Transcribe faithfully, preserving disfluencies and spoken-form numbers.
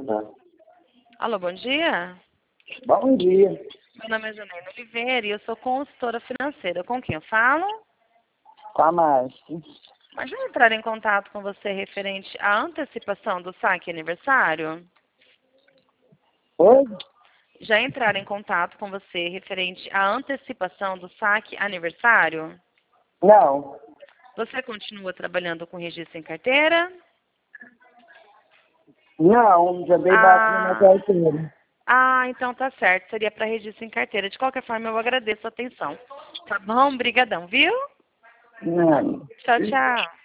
tá. Alô, bom dia. Bom dia. Meu nome é Janaína Oliveira e eu sou consultora financeira. Com quem eu falo? Com a Márcia. Mas já entrar em contato com você referente à antecipação do saque aniversário? Oi? Já entrar em contato com você referente à antecipação do saque aniversário? Não. Você continua trabalhando com registro em carteira? Não, já dei baixa na minha Ah, carteira. ah, então tá certo. Seria para registro em carteira. De qualquer forma, eu agradeço a atenção. Tá bom? Brigadão, viu? Não. Tchau, tchau.